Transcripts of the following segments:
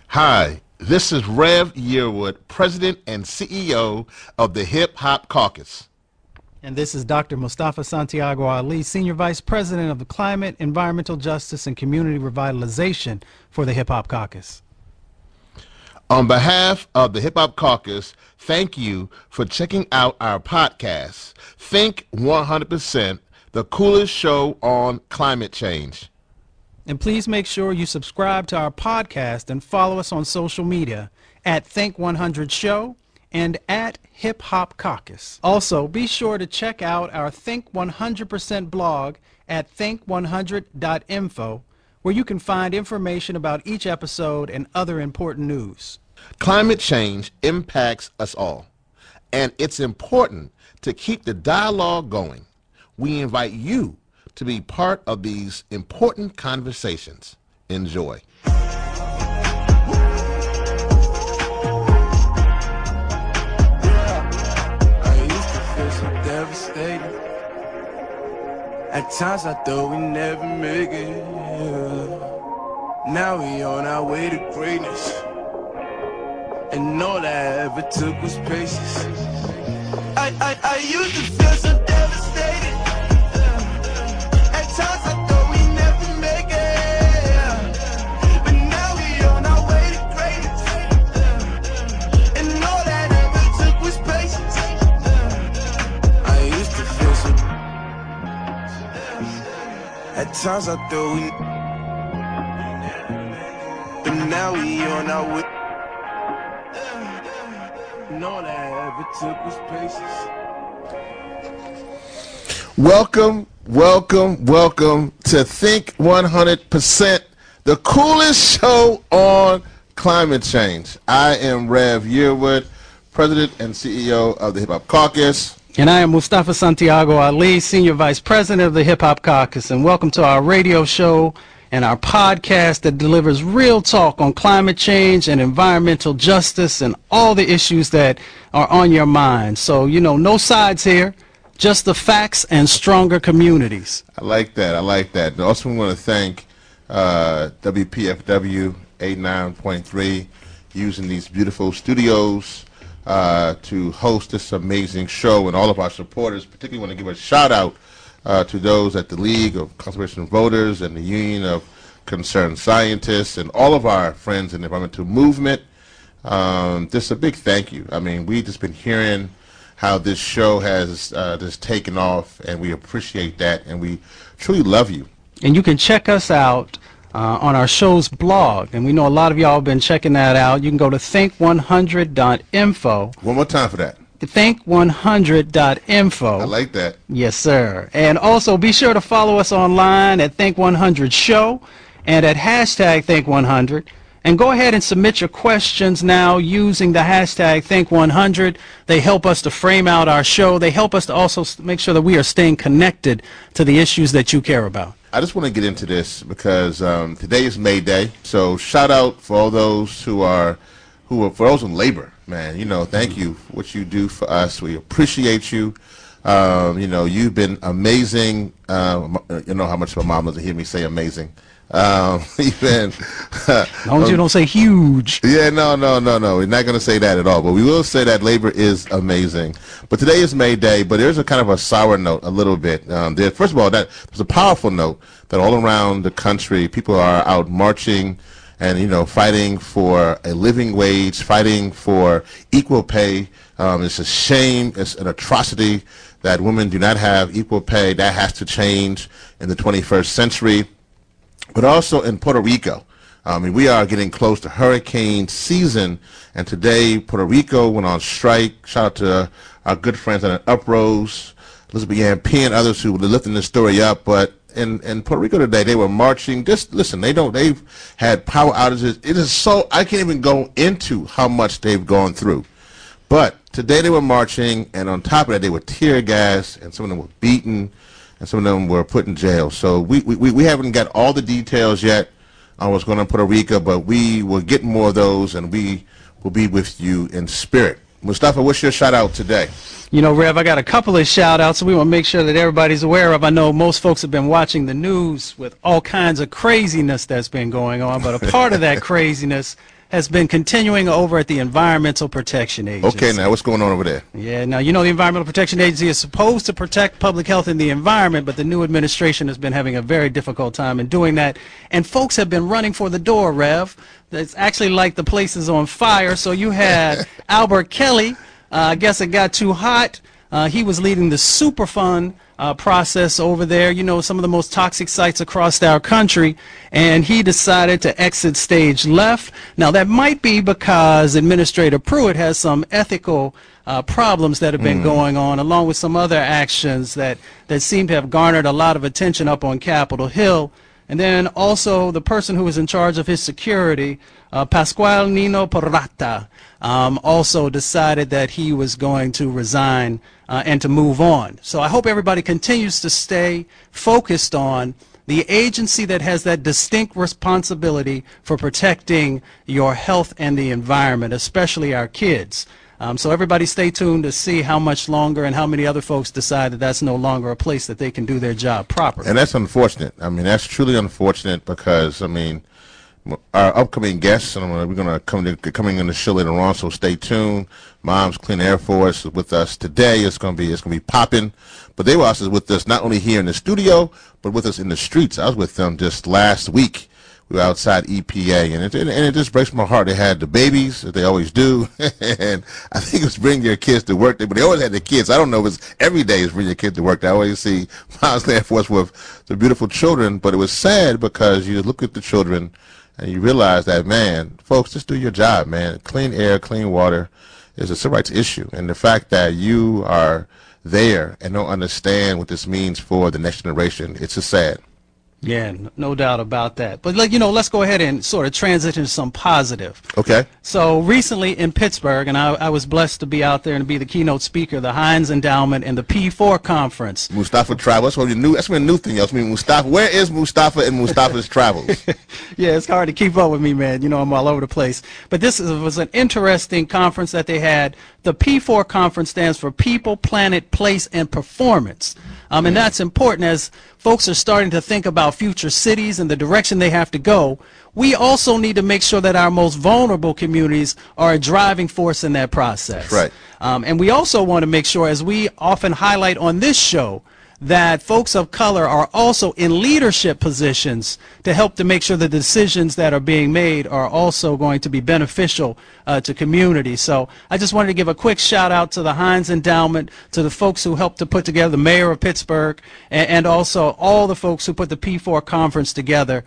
Hi, this is Rev Yearwood, President and CEO of the Hip Hop Caucus. And this is Dr. Mustafa Santiago Ali, Senior Vice President of the Climate, Environmental Justice, and Community Revitalization for the Hip Hop Caucus. On behalf of the Hip Hop Caucus, thank you for checking out our podcast, Think 100%, the coolest show on climate change. And please make sure you subscribe to our podcast and follow us on social media at Think 100 Show and at Hip Hop Caucus. Also, be sure to check out our Think 100% blog at think100.info, where you can find information about each episode and other important news. Climate change impacts us all, and it's important to keep the dialogue going. We invite you to be part of these important conversations. Enjoy. I used to feel so devastated. At times I thought we'd never make it. Now we on our way to greatness, and all I ever took was patience. I used to feel so devastated. At times I thought we'd never make it, but now we on our way to greatness, and all that ever took was patience. I used to feel so. At times I thought we, but now we on our way. And all that ever took was patience. Welcome to Think 100%, the coolest show on climate change. I am Rev Yearwood, President and CEO of the Hip Hop Caucus. And I am Mustafa Santiago Ali, Senior Vice President of the Hip Hop Caucus, and welcome to our radio show and our podcast that delivers real talk on climate change and environmental justice and all the issues that are on your mind. So, no sides here, just the facts and stronger communities. I like that. And also, we want to thank WPFW 89.3 using these beautiful studios to host this amazing show, and all of our supporters. Particularly want to give a shout out to those at the League of Conservation Voters and the Union of Concerned Scientists and all of our friends in the environmental movement. Just a big thank you. I mean, we've just been hearing how this show has just taken off, and we appreciate that, and we truly love you. And you can check us out on our show's blog, and we know a lot of y'all have been checking that out. You can go to think100.info. One more time for that. Think100.info. I like that. Yes, sir. And also be sure to follow us online at Think100 Show and at hashtag Think100. And go ahead and submit your questions now using the hashtag Think100. They help us to frame out our show. They help us to also make sure that we are staying connected to the issues that you care about. I just want to get into this because today is May Day. So shout out for all those for those in labor. Man, thank you for what you do for us. We appreciate you. You've been amazing. You know how much my mom doesn't hear me say amazing. You've been. As long as you don't say huge. Yeah, no. We're not going to say that at all. But we will say that labor is amazing. But today is May Day. But there's a kind of a sour note a little bit. First of all, there's a powerful note that all around the country, people are out marching and, fighting for a living wage, fighting for equal pay. It's a shame. It's an atrocity that women do not have equal pay. That has to change in the 21st century. But also in Puerto Rico. We are getting close to hurricane season, and today Puerto Rico went on strike. Shout out to our good friends at Uprose, Elizabeth Yan P, and others who were lifting this story up. But in Puerto Rico today, they were marching. Just listen, they've had power outages. It is so, I can't even go into how much they've gone through. But today they were marching, and on top of that, they were tear gas, and some of them were beaten, and some of them were put in jail. So we haven't got all the details yet on what's going on in Puerto Rico, but we will get more of those, and we will be with you in spirit. Mustafa, what's your shout out today? You know, Rev, I got a couple of shout outs we want to make sure that everybody's aware of. I know most folks have been watching the news with all kinds of craziness that's been going on, but a part of that craziness has been continuing over at the Environmental Protection Agency. Okay, now what's going on over there? Yeah, now you know the Environmental Protection Agency is supposed to protect public health and the environment, but the new administration has been having a very difficult time in doing that. And folks have been running for the door, Rev. It's actually like the place is on fire. So you had Albert Kelly. I guess it got too hot. He was leading the Superfund process over there, you know, some of the most toxic sites across our country, and he decided to exit stage left. Now, that might be because Administrator Pruitt has some ethical problems that have been going on, along with some other actions that seem to have garnered a lot of attention up on Capitol Hill. And then also the person who was in charge of his security, Pasquale Nino Porrata, also decided that he was going to resign and to move on. So I hope everybody continues to stay focused on the agency that has that distinct responsibility for protecting your health and the environment, especially our kids. So everybody stay tuned to see how much longer and how many other folks decide that that's no longer a place that they can do their job properly. And that's unfortunate. I mean, that's truly unfortunate because, I mean, our upcoming guests, and we're going to coming in the show later on, so stay tuned. Mom's Clean Air Force with us today. It's going to be popping. But they were also with us not only here in the studio, but with us in the streets. I was with them just last week. We were outside EPA, and it just breaks my heart. They had the babies, that they always do, and I think it was bring your kids to work. But they always had the kids. I don't know if it's every day is bring your kids to work. I always see Mom's Clean Air Force with the beautiful children, but it was sad because you look at the children and you realize that, man, folks, just do your job, man. Clean air, clean water is a civil rights issue. And the fact that you are there and don't understand what this means for the next generation, it's just sad. Yeah, no doubt about that. But, like, you know, let's go ahead and sort of transition to some positive. Okay. So recently in Pittsburgh, and I was blessed to be out there and be the keynote speaker of the Heinz Endowment and the P4 conference. Mustafa Travel. That's what new. That's been a new thing. Else, I mean, Mustafa. Where is Mustafa and Mustafa's travels? Yeah, it's hard to keep up with me, man. You know, I'm all over the place. But was an interesting conference that they had. The P4 conference stands for People, Planet, Place, and Performance. And that's important as folks are starting to think about future cities and the direction they have to go. We also need to make sure that our most vulnerable communities are a driving force in that process. Right. And we also want to make sure, as we often highlight on this show, that folks of color are also in leadership positions to help to make sure the decisions that are being made are also going to be beneficial to communities. So I just wanted to give a quick shout out to the Heinz Endowment, to the folks who helped to put together, the mayor of Pittsburgh, and also all the folks who put the P4 conference together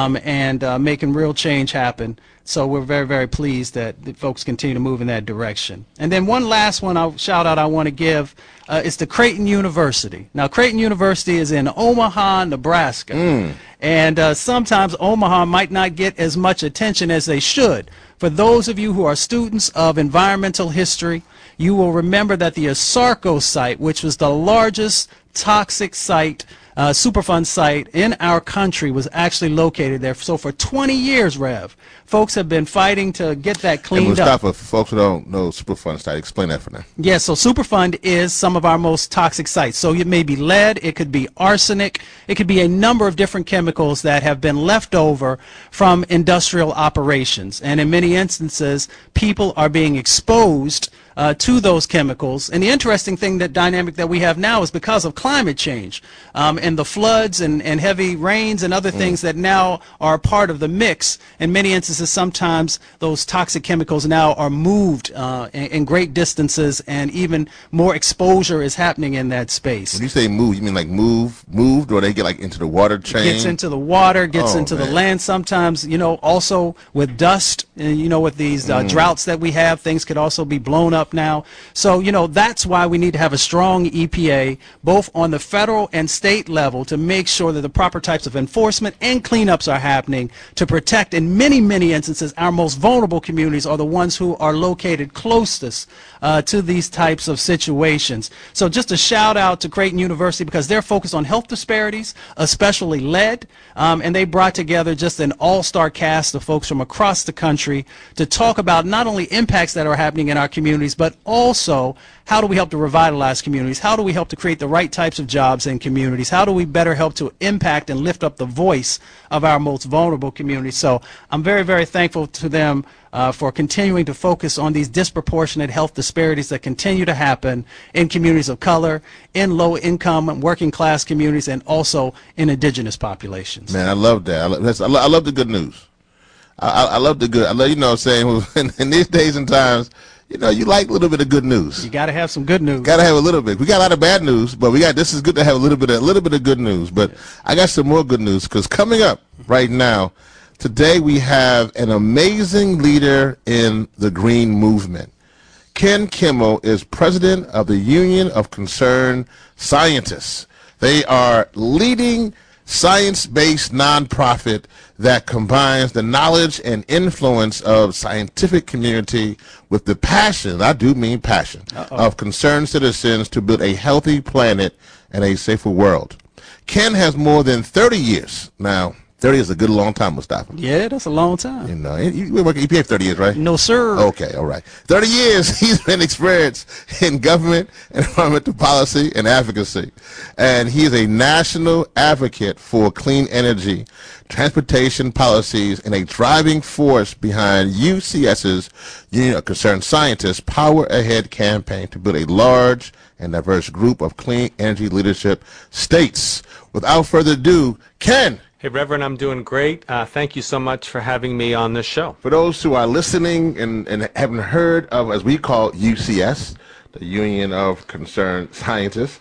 and making real change happen. So we're very, very pleased that the folks continue to move in that direction. And then one last shout out I want to give is to Creighton University. Now, Creighton University is in Omaha, Nebraska. And sometimes Omaha might not get as much attention as they should. For those of you who are students of environmental history, you will remember that the ASARCO site, which was the largest toxic site, Superfund site in our country, was actually located there. So for 20 years, Rev, folks have been fighting to get that cleaned up. Mustafa, for folks who don't know Superfund site, explain that for them. Yeah, so Superfund is some of our most toxic sites. So it may be lead, it could be arsenic, it could be a number of different chemicals that have been left over from industrial operations. And in many instances, people are being exposed to those chemicals. And the interesting thing, that dynamic that we have now, is because of climate change and the floods and heavy rains and other things that now are part of the mix. In many instances, sometimes those toxic chemicals now are moved in great distances, and even more exposure is happening in that space. When you say move, you mean like moved, or they get like into the water chain? Gets into the water, gets into the land. Sometimes, you know, also with dust, you know, with these droughts that we have, things could also be blown up now. So, you know, that's why we need to have a strong EPA, both on the federal and state level, to make sure that the proper types of enforcement and cleanups are happening to protect, in many, many instances, our most vulnerable communities are the ones who are located closest to these types of situations. So just a shout out to Creighton University, because they're focused on health disparities, especially lead, and they brought together just an all-star cast of folks from across the country to talk about not only impacts that are happening in our communities, but also how do we help to revitalize communities? How do we help to create the right types of jobs in communities? How do we better help to impact and lift up the voice of our most vulnerable communities? So I'm very, very thankful to them for continuing to focus on these disproportionate health disparities that continue to happen in communities of color, in low-income and working-class communities, and also in indigenous populations. Man, I love that. I love the good news. I love the good. I love, you know what I'm saying, in these days and times, you know, you like a little bit of good news. You got to have some good news. Got to have a little bit. We got a lot of bad news, but this is good to have a little bit of good news. But I got some more good news, because coming up right now, today we have an amazing leader in the green movement. Ken Kimmel is president of the Union of Concerned Scientists. They are leading science-based nonprofit that combines the knowledge and influence of scientific community with the passion, I do mean passion, of concerned citizens to build a healthy planet and a safer world. Ken has more than 30 years. Now, 30 is a good long time, Mustafa. Yeah, that's a long time. You know, you've been working EPA 30 years, right? No, sir. Okay, all right. 30 years he's been experienced in government, environmental policy, and advocacy. And he is a national advocate for clean energy, transportation policies, and a driving force behind UCS's Union of Concerned Scientists Power Ahead campaign to build a large and diverse group of clean energy leadership states. Without further ado, Ken. Hey, Reverend, I'm doing great. Thank you so much for having me on this show. For those who are listening and haven't heard of, as we call UCS, the Union of Concerned Scientists,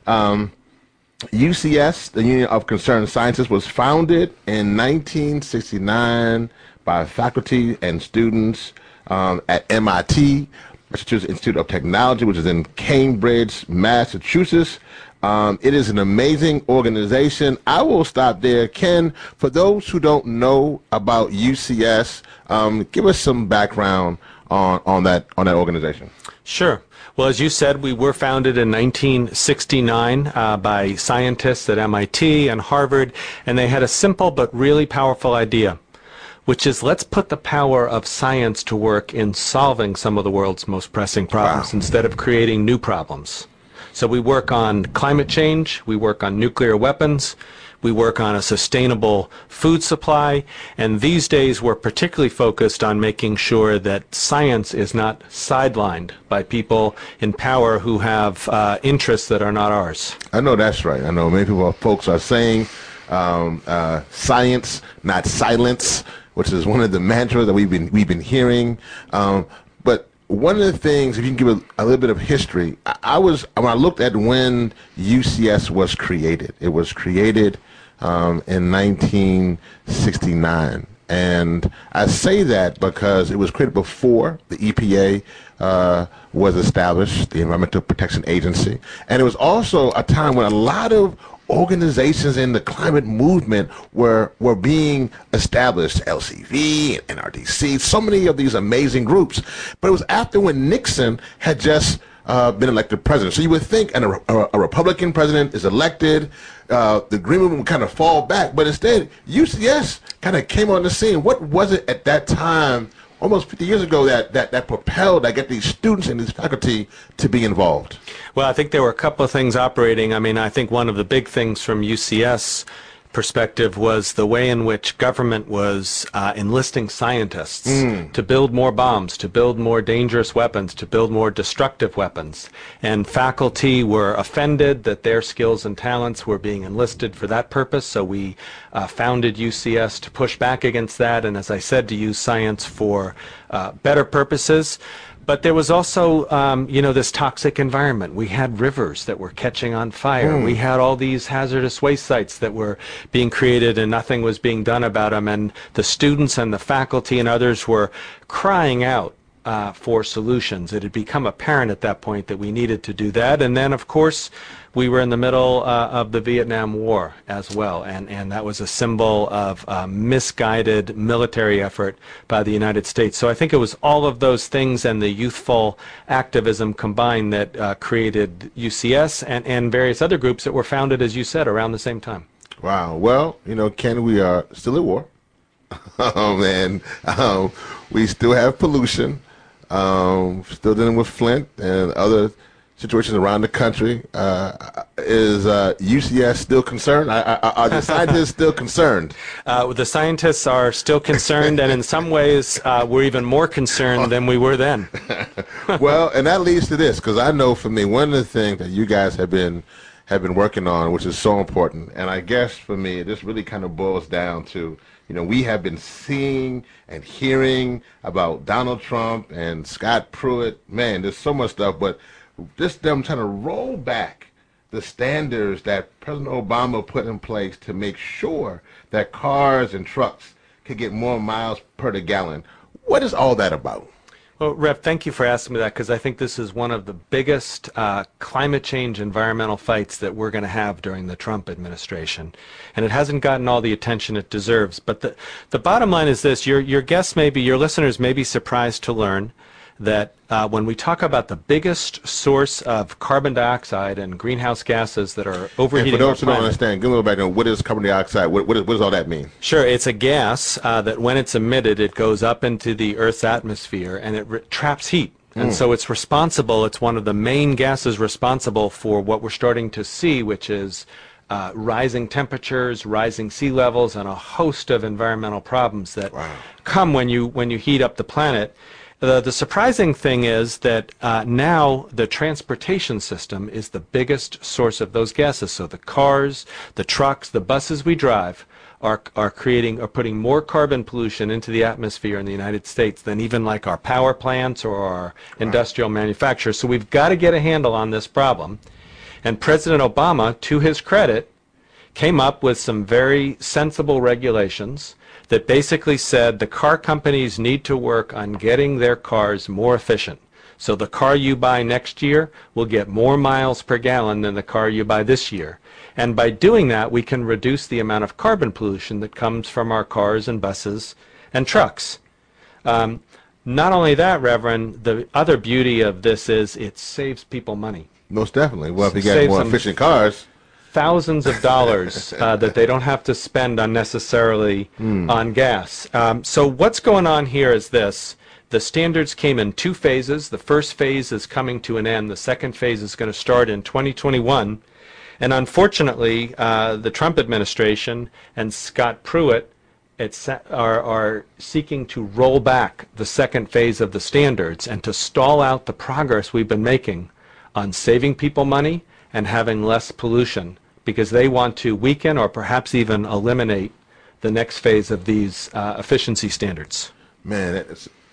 UCS, the Union of Concerned Scientists, was founded in 1969 by faculty and students at MIT, Massachusetts Institute of Technology, which is in Cambridge, Massachusetts. It is an amazing organization. I will stop there. Ken, for those who don't know about UCS, give us some background on that organization. Sure. Well, as you said, we were founded in 1969 by scientists at MIT and Harvard, and they had a simple but really powerful idea, which is let's put the power of science to work in solving some of the world's most pressing problems instead of creating new problems. So we work on climate change, we work on nuclear weapons, we work on a sustainable food supply, and these days we're particularly focused on making sure that science is not sidelined by people in power who have interests that are not ours. I know that's right. I know many folks are saying science, not silence, which is one of the mantras that we've been hearing. But one of the things, if you can give a little bit of history, when I looked at when UCS was created, it was created in 1969. And I say that because it was created before the EPA was established, the Environmental Protection Agency. And it was also a time when a lot of organizations in the climate movement were being established, LCV, NRDC, so many of these amazing groups. But it was after when Nixon had just been elected president. So you would think a Republican president is elected, the green movement would kind of fall back, but instead UCS kind of came on the scene. What was it at that time, almost 50 years ago, that propelled, get these students and these faculty to be involved? Well, I think there were a couple of things operating. I mean, I think one of the big things from UCS perspective was the way in which government was enlisting scientists to build more bombs, to build more dangerous weapons, to build more destructive weapons. And faculty were offended that their skills and talents were being enlisted for that purpose, so we founded UCS to push back against that, and as I said, to use science for better purposes. But there was also, this toxic environment. We had rivers that were catching on fire. We had all these hazardous waste sites that were being created and nothing was being done about them. And the students and the faculty and others were crying out for solutions. It had become apparent at that point that we needed to do that. And then, of course, we were in the middle of the Vietnam War as well, and that was a symbol of misguided military effort by the United States. So I think it was all of those things and the youthful activism combined that created UCS and various other groups that were founded, as you said, around the same time. Wow. Well, Ken, we are still at war. And we still have pollution. Still dealing with Flint and other situations around the country. Is UCS still concerned? Are the scientists still concerned? The scientists are still concerned, and in some ways, we're even more concerned than we were then. Well, and that leads to this, because I know for me, one of the things that you guys have been working on, which is so important, and I guess for me, this really kind of boils down to, we have been seeing and hearing about Donald Trump and Scott Pruitt. Man, there's so much stuff, but just them trying to roll back the standards that President Obama put in place to make sure that cars and trucks could get more miles per the gallon. What is all that about? Well, Rev, thank you for asking me that, because I think this is one of the biggest climate change environmental fights that we're going to have during the Trump administration. And it hasn't gotten all the attention it deserves. But the bottom line is this. Your guests your listeners may be surprised to learn that when we talk about the biggest source of carbon dioxide and greenhouse gases that are overheating our planet. And for those who don't understand, give me a little background. What is carbon dioxide? What does all that mean? Sure. It's a gas that when it's emitted, it goes up into the Earth's atmosphere and it traps heat. And so it's responsible. It's one of the main gases responsible for what we're starting to see, which is rising temperatures, rising sea levels, and a host of environmental problems that come when you heat up the planet. The surprising thing is that now the transportation system is the biggest source of those gases. So the cars, the trucks, the buses we drive are putting more carbon pollution into the atmosphere in the United States than even like our power plants or our industrial manufacturers. So we've got to get a handle on this problem. And President Obama, to his credit, came up with some very sensible regulations that basically said the car companies need to work on getting their cars more efficient. So the car you buy next year will get more miles per gallon than the car you buy this year. And by doing that, we can reduce the amount of carbon pollution that comes from our cars and buses and trucks. Not only that, Reverend, the other beauty of this is it saves people money. Most definitely. Well, if you get more efficient cars, thousands of dollars that they don't have to spend unnecessarily on gas. So what's going on here is this. The standards came in two phases. The first phase is coming to an end. The second phase is going to start in 2021. And unfortunately, the Trump administration and Scott Pruitt are seeking to roll back the second phase of the standards and to stall out the progress we've been making on saving people money and having less pollution, because they want to weaken or perhaps even eliminate the next phase of these efficiency standards. Man,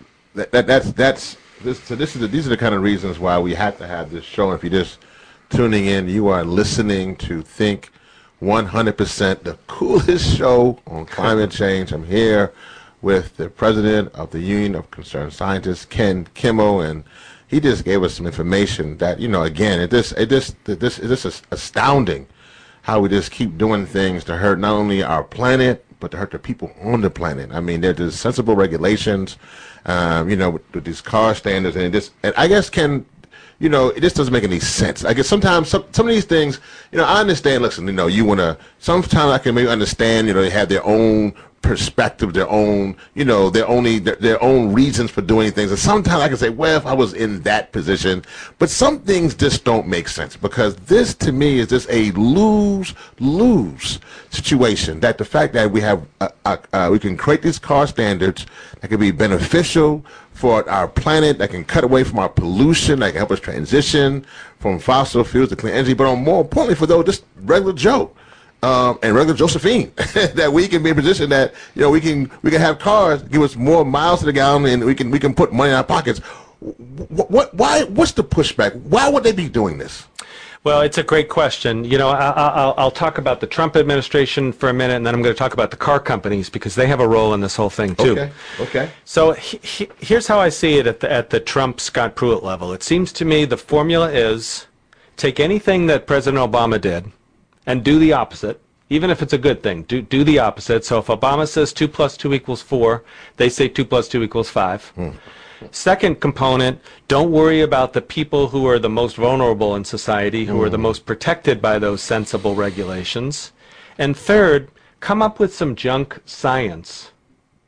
these are the kind of reasons why we have to have this show. If you're just tuning in, you are listening to Think 100%, the coolest show on climate change. I'm here with the president of the Union of Concerned Scientists, Ken Kimmel, and he just gave us some information that, again, it is astounding how we just keep doing things to hurt not only our planet, but to hurt the people on the planet. I mean, there's sensible regulations, with these car standards, and I guess, Ken, it just doesn't make any sense. I guess sometimes some of these things, I understand, listen, sometimes I can maybe understand, they have their own perspective, their own reasons for doing things. And sometimes I can say, well, if I was in that position, but some things just don't make sense, because this to me is just a lose-lose situation. That the fact that we have, we can create these car standards that can be beneficial for our planet, that can cut away from our pollution, that can help us transition from fossil fuels to clean energy, but more importantly for those just regular Joe. And regular Josephine, that we can be in a position that we can have cars give us more miles to the gallon, and we can put money in our pockets. What's the pushback? Why would they be doing this? Well, it's a great question. I'll talk about the Trump administration for a minute, and then I'm going to talk about the car companies, because they have a role in this whole thing too. Okay. So here's how I see it at the Trump-Scott Pruitt level. It seems to me the formula is take anything that President Obama did and do the opposite, even if it's a good thing. Do the opposite. So if Obama says 2 + 2 = 4, they say 2 + 2 = 5. Second component, don't worry about the people who are the most vulnerable in society, who are the most protected by those sensible regulations. And third, come up with some junk science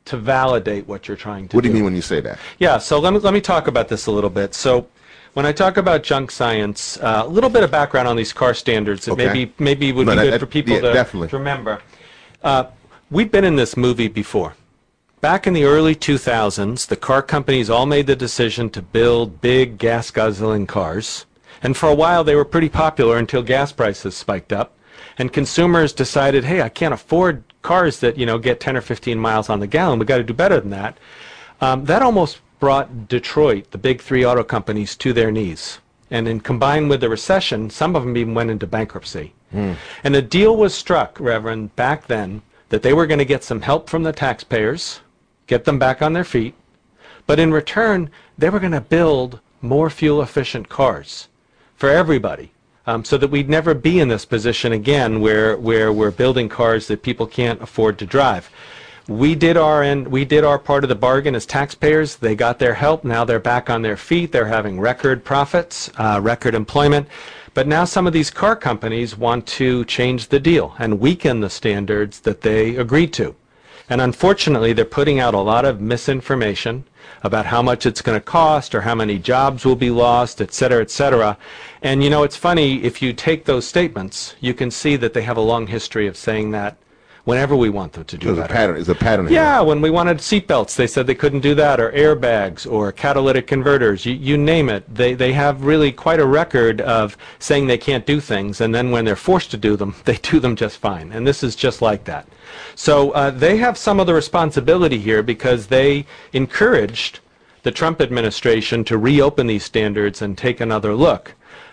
to validate what you're trying to do. What do you mean when you say that? Yeah, so let me talk about this a little bit. So when I talk about junk science, a little bit of background on these car standards, it maybe would be good for people to remember. We've been in this movie before. Back in the early 2000s, the car companies all made the decision to build big gas-guzzling cars. And for a while, they were pretty popular until gas prices spiked up. And consumers decided, hey, I can't afford cars that, get 10 or 15 miles on the gallon. We've got to do better than that. That almost brought Detroit, the big three auto companies, to their knees. And then combined with the recession, some of them even went into bankruptcy. And a deal was struck, Reverend, back then, that they were going to get some help from the taxpayers, get them back on their feet, but in return, they were going to build more fuel-efficient cars for everybody, so that we'd never be in this position again where we're building cars that people can't afford to drive. We did our end. We did our part of the bargain as taxpayers. They got their help. Now they're back on their feet. They're having record profits, record employment. But now some of these car companies want to change the deal and weaken the standards that they agreed to. And unfortunately, they're putting out a lot of misinformation about how much it's going to cost or how many jobs will be lost, et cetera, et cetera. And, it's funny, if you take those statements, you can see that they have a long history of saying that whenever we want them to do that. There's a pattern here. Yeah, when we wanted seatbelts, they said they couldn't do that, or airbags, or catalytic converters. You name it. They have really quite a record of saying they can't do things, and then when they're forced to do them, they do them just fine. And this is just like that. So they have some of the responsibility here because they encouraged the Trump administration to reopen these standards and take another look.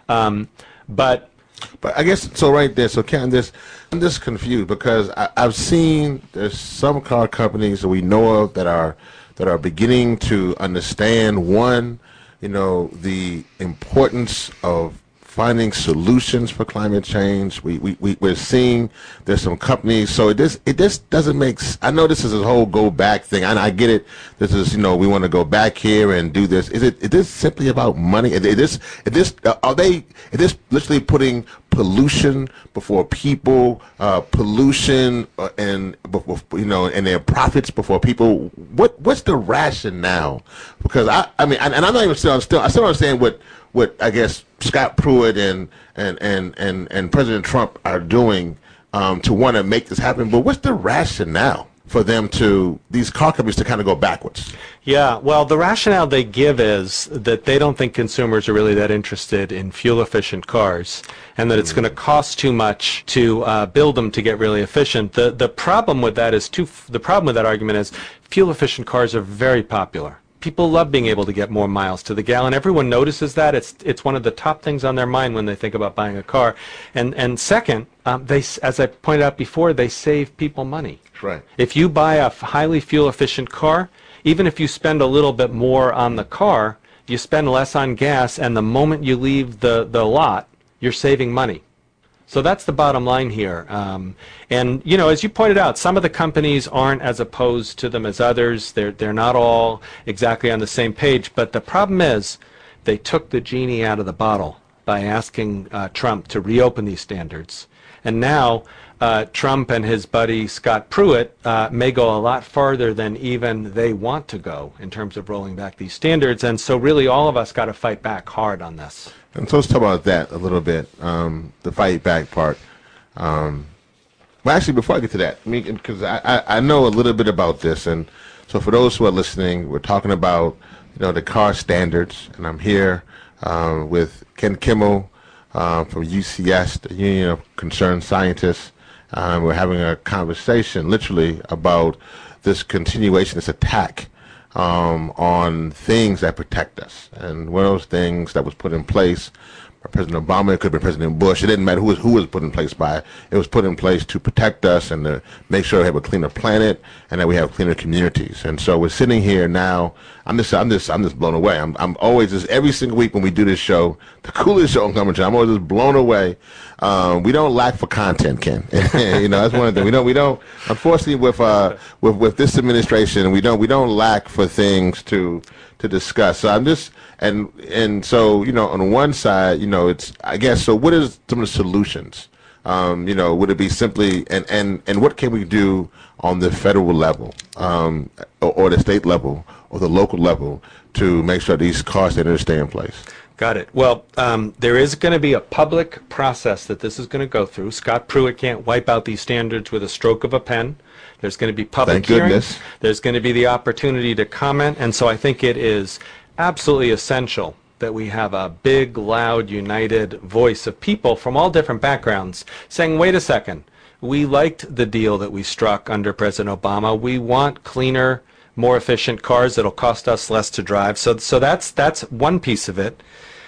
But I guess, so right there, so Ken, I'm just confused because I've seen there's some car companies that we know of that are beginning to understand, one, the importance of finding solutions for climate change. We're seeing there's some companies, so it just doesn't make I know this is a whole go back thing, and I get it. This is, we want to go back here and do this. Is this simply about money? Is this literally putting pollution before people, pollution and and their profits before people? What's the rationale? Because I mean, and I'm not even still understand what I guess Scott Pruitt and President Trump are doing to want to make this happen. But what's the rationale for them these car companies to kind of go backwards? Yeah, well, the rationale they give is that they don't think consumers are really that interested in fuel-efficient cars, and that it's going to cost too much to build them to get really efficient. The problem with that the problem with that argument is fuel-efficient cars are very popular. People love being able to get more miles to the gallon. Everyone notices that. It's one of the top things on their mind when they think about buying a car. And second, as I pointed out before, they save people money. Right. If you buy a highly fuel-efficient car, even if you spend a little bit more on the car, you spend less on gas, and the moment you leave the lot, you're saving money. So that's the bottom line here. And, as you pointed out, some of the companies aren't as opposed to them as others. They're not all exactly on the same page. But the problem is they took the genie out of the bottle by asking Trump to reopen these standards. And now Trump and his buddy Scott Pruitt may go a lot farther than even they want to go in terms of rolling back these standards. And so really all of us got to fight back hard on this. And so let's talk about that a little bit, the fight back part. Well, actually, before I get to that, because I know a little bit about this, and so for those who are listening, we're talking about the car standards, and I'm here with Ken Kimmel from UCS, the Union of Concerned Scientists. We're having a conversation, literally, about this continuation, this attack on things that protect us. And one of those things that was put in place by President Obama, it could have been President Bush. It didn't matter who was put in place by. It was put in place to protect us and to make sure we have a cleaner planet and that we have cleaner communities. And so we're sitting here now. I'm just blown away. I'm always just every single week when we do this show, the coolest show on Coverage. I'm always just blown away. We don't lack for content, Ken. That's one of the things. We don't. Unfortunately, with this administration, we don't lack for things to discuss. So I'm just and so on one side, it's I guess. So what is some of the solutions Would it be simply, and what can we do on the federal level, or the state level, or the local level to make sure these car standards stay in place? Got it. Well, there is going to be a public process that this is going to go through. Scott Pruitt can't wipe out these standards with a stroke of a pen. There's going to be public hearings. There's going to be the opportunity to comment, and so I think it is absolutely essential that we have a big, loud, united voice of people from all different backgrounds saying, wait a second, we liked the deal that we struck under President Obama. We want cleaner, more efficient cars that'll cost us less to drive. So that's one piece of it.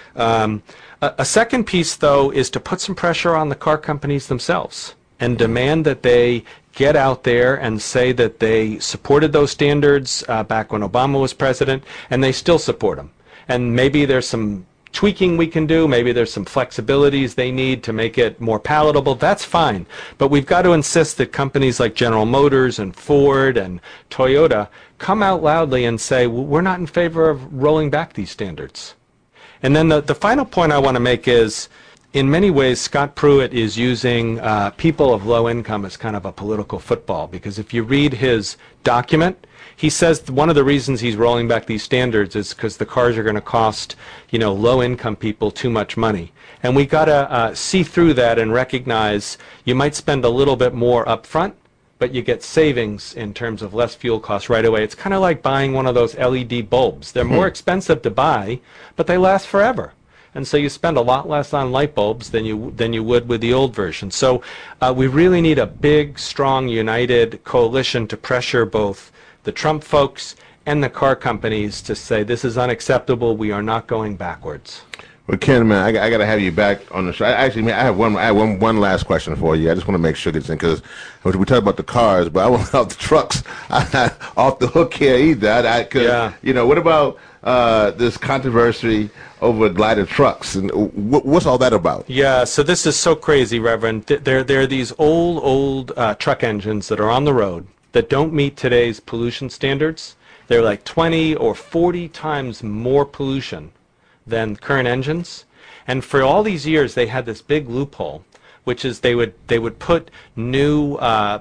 A second piece, though, is to put some pressure on the car companies themselves and demand that they get out there and say that they supported those standards back when Obama was president, and they still support them. And maybe there's some tweaking we can do, maybe there's some flexibilities they need to make it more palatable. That's fine. But we've got to insist that companies like General Motors and Ford and Toyota come out loudly and say, well, we're not in favor of rolling back these standards. And then the final point I want to make is, in many ways, Scott Pruitt is using people of low income as kind of a political football, because if you read his document, he says one of the reasons he's rolling back these standards is because the cars are going to cost, low-income people too much money. And we got to see through that and recognize you might spend a little bit more up front, but you get savings in terms of less fuel costs right away. It's kind of like buying one of those LED bulbs. They're more expensive to buy, but they last forever. And so you spend a lot less on light bulbs than you would with the old version. So we really need a big, strong, united coalition to pressure both the Trump folks and the car companies to say this is unacceptable. We are not going backwards. Well, Ken, man, I got to have you back on the show. I have one last question for you. I just want to make sure it's in, because we talk about the cars, but I want off the trucks. I'm not off the hook here either. What about this controversy over glider trucks, and what's all that about? Yeah, so this is so crazy, Reverend. There are these old truck engines that are on the road that don't meet today's pollution standards. They're like 20 or 40 times more pollution than current engines. And for all these years, they had this big loophole, which is they would put new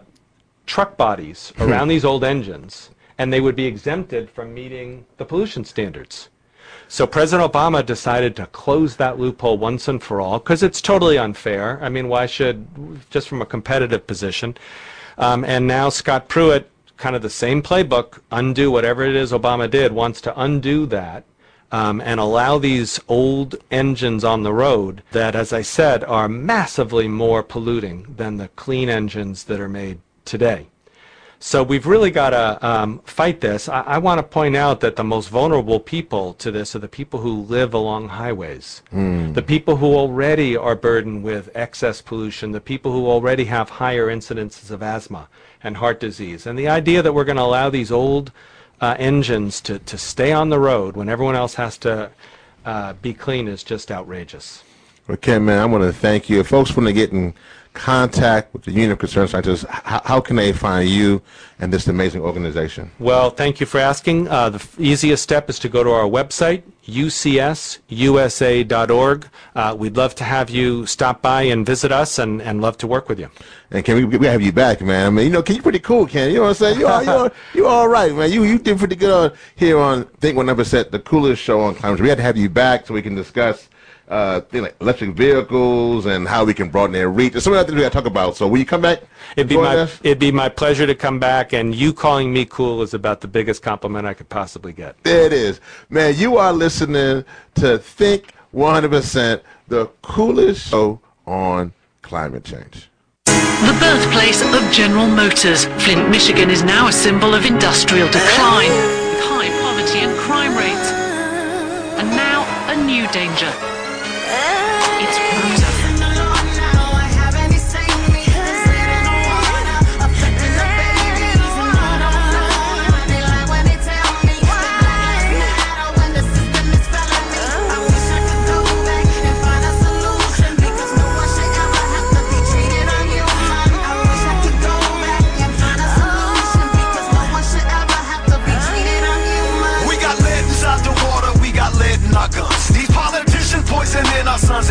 truck bodies around these old engines, and they would be exempted from meeting the pollution standards. So President Obama decided to close that loophole once and for all, because it's totally unfair. I mean, why should, just from a competitive position, and now Scott Pruitt, kind of the same playbook, undo whatever it is Obama did, wants to undo that and allow these old engines on the road that, as I said, are massively more polluting than the clean engines that are made today. So we've really got to fight this. I want to point out that the most vulnerable people to this are the people who live along highways, the people who already are burdened with excess pollution, the people who already have higher incidences of asthma and heart disease. And the idea that we're going to allow these old engines to stay on the road when everyone else has to be clean is just outrageous. Well, Ken, man, I want to thank you. If folks want to get in contact with the Union of Concerned Scientists, how can they find you and this amazing organization? Well, thank you for asking. The easiest step is to go to our website, ucsusa.org. We'd love to have you stop by and visit us, and love to work with you. And can we have you back, man? I mean, Ken, you're pretty cool, Ken. You know what I'm saying? You're all right, man. You did pretty good here on Think 100%, the coolest show on climate. We had to have you back so we can discuss things like electric vehicles and how we can broaden their reach. There's some other things we got to talk about. So will you come back? It'd be my pleasure to come back, and you calling me cool is about the biggest compliment I could possibly get. There it is. Man, you are listening to Think 100%, the coolest show on climate change. The birthplace of General Motors, Flint, Michigan is now a symbol of industrial decline, with high poverty and crime rates. And now, a new danger. It's Rosa. Poisoning our sons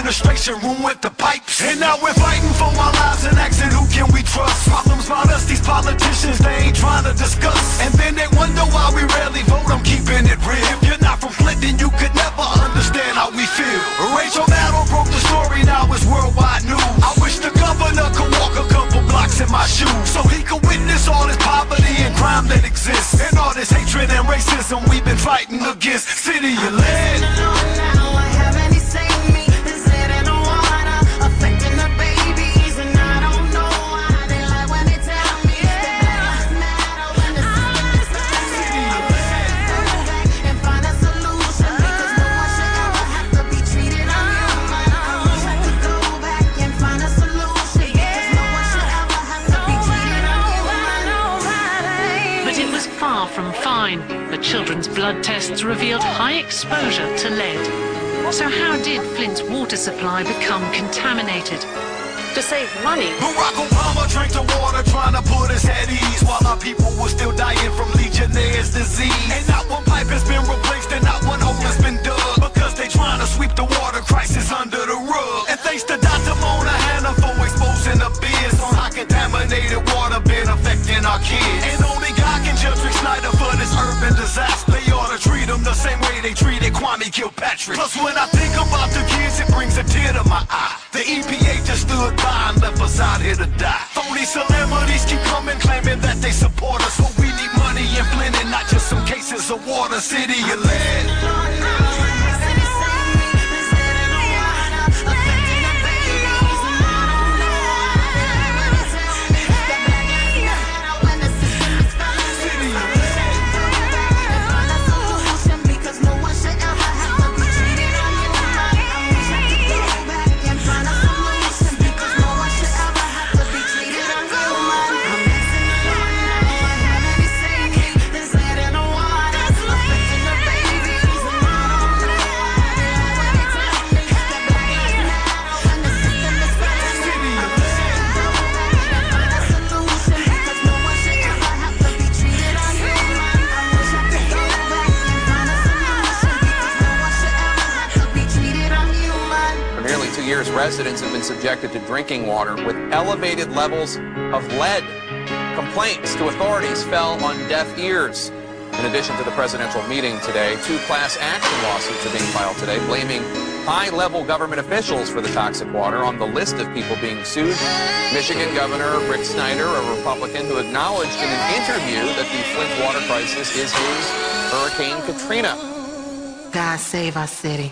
administration room with the pipes. And now we're fighting for our lives and asking who can we trust. Problems about us, these politicians, they ain't trying to discuss. And then they wonder why we rarely vote, I'm keeping it real. If you're not from Clinton, you could never understand how we feel. Rachel Maddow broke the story, now it's worldwide news. I wish the governor could walk a couple blocks in my shoes, so he could witness all this poverty and crime that exists, and all this hatred and racism we've been fighting against. City of lead. From fine, the children's blood tests revealed high exposure to lead. So how did Flint's water supply become contaminated? To save money, Barack Obama drank the water trying to put us at ease, while our people were still dying from Legionnaire's disease. And not one pipe has been replaced and not one hole has been dug, because they trying to sweep the water crisis under the rug. And thanks to Dr. Mona Hanna for exposing the biz on how contaminated water been affecting our kids. And only God can judge Rick Snyder for this urban disaster. They ought to treat them the same way they treated Kwame Kilpatrick. Plus when I think about the kids, it brings a tear to my eye. The EPA just stood by and left us out here to die. Phony celebrities keep coming claiming that they support us, but we need money in Flint and not just some cases of water. City of lead. Residents have been subjected to drinking water with elevated levels of lead. Complaints to authorities fell on deaf ears. In addition to the presidential meeting today, 2 class action lawsuits are being filed today, blaming high-level government officials for the toxic water. On the list of people being sued, Michigan Governor Rick Snyder, a Republican who acknowledged in an interview that the Flint water crisis is his Hurricane Katrina. God save our city.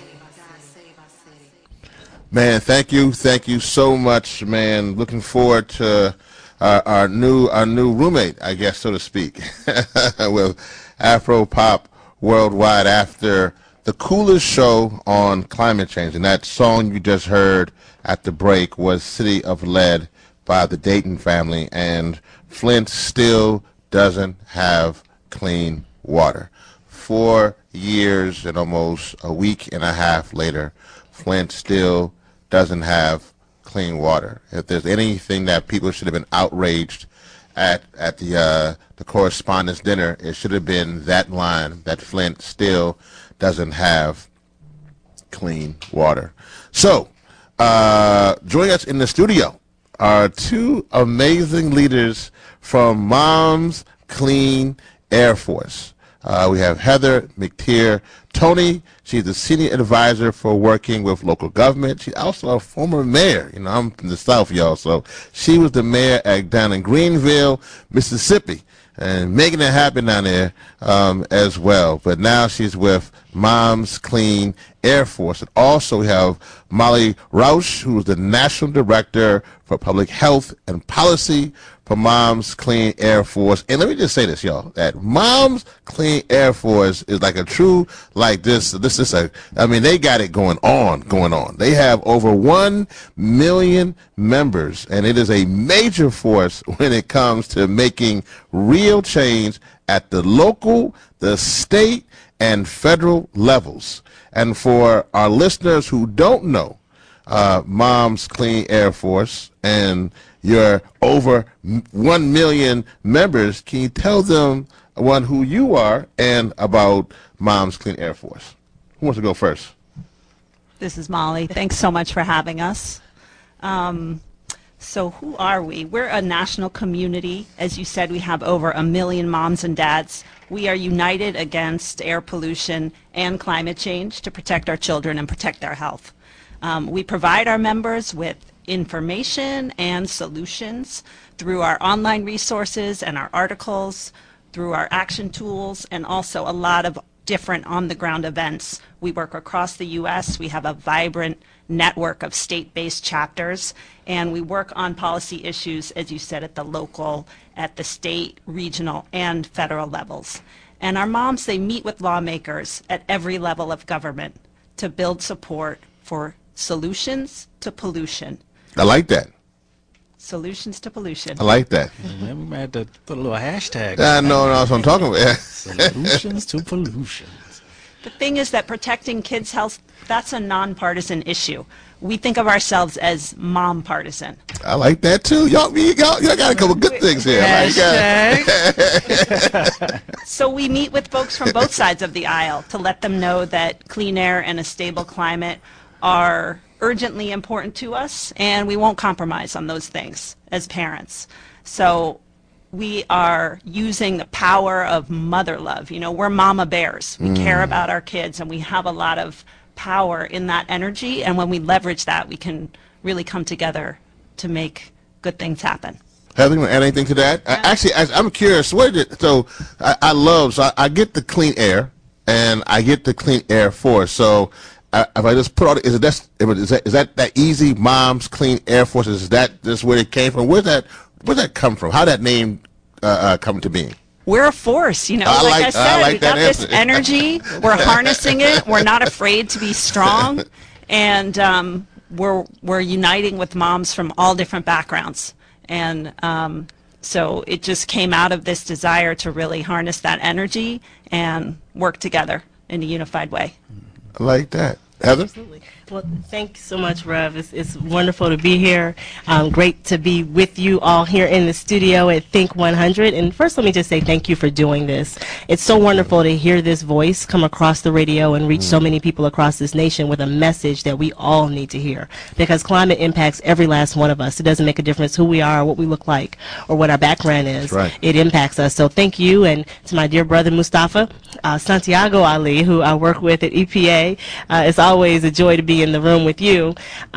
Man, thank you so much, man. Looking forward to our new roommate, I guess, so to speak, with Afro Pop Worldwide after the coolest show on climate change. And that song you just heard at the break was City of Lead by the Dayton Family. And Flint still doesn't have clean water. 4 years and almost a week and a half later, Flint still doesn't have clean water. If there's anything that people should have been outraged at the correspondence dinner, it should have been that line that Flint still doesn't have clean water. So, joining us in the studio are 2 amazing leaders from Moms Clean Air Force. We have Heather McTeer Tony. She's the senior advisor for working with local government. She's also a former mayor. You know, I'm from the South, y'all, so she was the mayor down in Greenville, Mississippi, and making it happen down there as well. But now she's with Moms Clean Air Force. And also we have Molly Rausch, who is the National Director for Public Health and Policy for Moms Clean Air Force. And let me just say this, y'all, that Moms Clean Air Force is like a true, like this is a, I mean, they got it going on. They have over 1 million members, and it is a major force when it comes to making real change at the local, the state, and federal levels. And for our listeners who don't know Moms Clean Air Force and your over 1 million members, can you tell them, one, who you are and about Moms Clean Air Force? Who wants to go first? This is Molly. Thanks so much for having us. So who are we? We're a national community. As you said, we have over 1 million moms and dads. We are united against air pollution and climate change to protect our children and protect our health. We provide our members with information and solutions through our online resources and our articles, through our action tools, and also a lot of different on-the-ground events. We work across the U.S. We have a vibrant network of state-based chapters, and we work on policy issues, as you said, at the local, at the state, regional, and federal levels. And our moms, they meet with lawmakers at every level of government to build support for solutions to pollution. I like that. Solutions to pollution. I like that. Man, we might have to put a little hashtag. No, that's what I'm talking about. Solutions to pollution. The thing is that protecting kids' health, that's a nonpartisan issue. We think of ourselves as mom partisan. I like that too. Y'all got a couple good things here. So we meet with folks from both sides of the aisle to let them know that clean air and a stable climate are urgently important to us, and we won't compromise on those things as parents. So we are using the power of mother love. You know, we're mama bears. We care about our kids, and we have a lot of power in that energy, and when we leverage that, we can really come together to make good things happen. Heather, you want to add anything to that? Actually, I'm curious. I get the clean air, and I get the clean air force. So if I just put all, is that easy? Mom's Clean Air Force. Is that just where it came from? Where'd that come from? How did that name come to being? We're a force, you know. Like I said, we got this energy. We're harnessing it. We're not afraid to be strong, and we're uniting with moms from all different backgrounds. And so it just came out of this desire to really harness that energy and work together in a unified way. I like that. Heather? Absolutely. Well, thank you so much, Rev. It's wonderful to be here. Great to be with you all here in the studio at Think 100. And first, let me just say thank you for doing this. It's so wonderful to hear this voice come across the radio and reach so many people across this nation with a message that we all need to hear. Because climate impacts every last one of us. It doesn't make a difference who we are, or what we look like, or what our background is. Right. It impacts us. So thank you, and to my dear brother Mustafa, Santiago Ali, who I work with at EPA. It's always a joy to be in the room with you.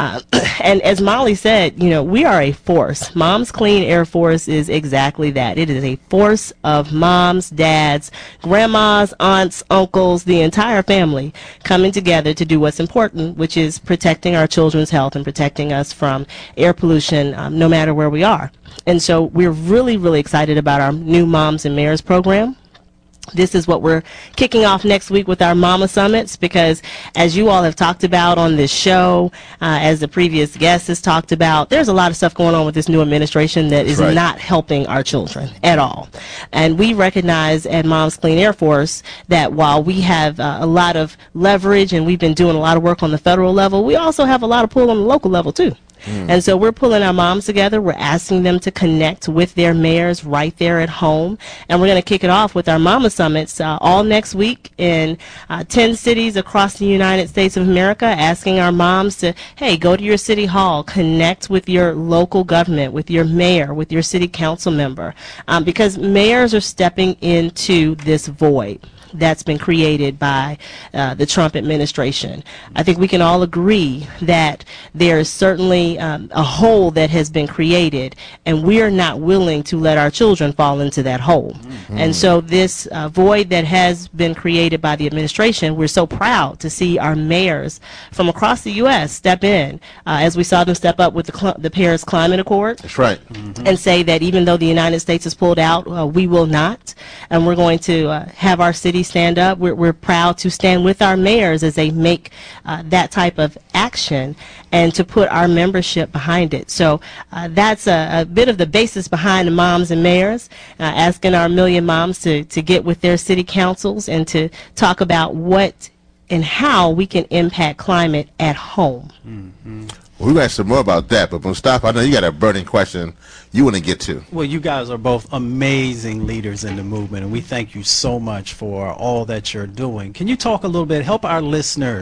And as Molly said, you know, we are a force. Mom's Clean Air Force is exactly that. It is a force of moms, dads, grandmas, aunts, uncles, the entire family coming together to do what's important, which is protecting our children's health and protecting us from air pollution no matter where we are. And so we're really, really excited about our new Moms and Mayors program. This is what we're kicking off next week with our Mama Summits, because as you all have talked about on this show, as the previous guest has talked about, there's a lot of stuff going on with this new administration that is not helping our children at all. And we recognize at Mom's Clean Air Force that while we have a lot of leverage and we've been doing a lot of work on the federal level, we also have a lot of pull on the local level too. And so we're pulling our moms together. We're asking them to connect with their mayors right there at home. And we're going to kick it off with our Mama Summits all next week in 10 cities across the United States of America, asking our moms to, hey, go to your city hall, connect with your local government, with your mayor, with your city council member, because mayors are stepping into this void that's been created by the Trump administration. I think we can all agree that there is certainly a hole that has been created, and we are not willing to let our children fall into that hole. And so this void that has been created by the administration, we're so proud to see our mayors from across the U.S. step in, as we saw them step up with the Paris Climate Accord. That's right. And say that even though the United States has pulled out, we will not, and we're going to have our city stand up. We're proud to stand with our mayors as they make that type of action and to put our membership behind it. So that's a bit of the basis behind the Moms and Mayors, asking our million moms to get with their city councils and to talk about what and how we can impact climate at home. Well, we're going to ask some more about that, but Mustafa, I know you got a burning question you want to get to. Well, you guys are both amazing leaders in the movement, and we thank you so much for all that you're doing. Can you talk a little bit, help our listeners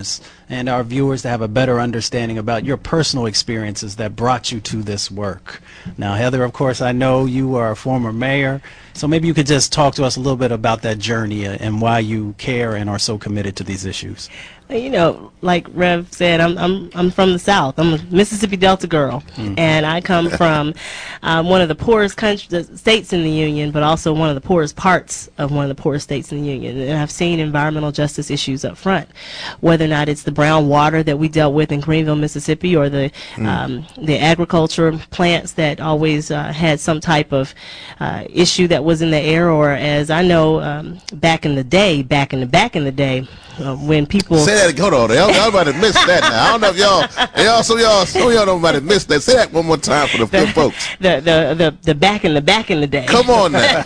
and our viewers to have a better understanding about your personal experiences that brought you to this work. Now, Heather, of course, I know you are a former mayor, so maybe you could just talk to us a little bit about that journey and why you care and are so committed to these issues. You know, like Rev said, I'm from the South. I'm a Mississippi Delta girl, and I come from one of the poorest states in the Union, but also one of the poorest parts of one of the poorest states in the Union. And I've seen environmental justice issues up front, whether or not it's the brown water that we dealt with in Greenville, Mississippi, or the agriculture plants that always had some type of issue that was in the air, or as I know, back in the day, when people say that, hold on, y'all might have missed that. Now I don't know if some of y'all might have missed that. Say that one more time for the good folks. The back in the day. Come on now.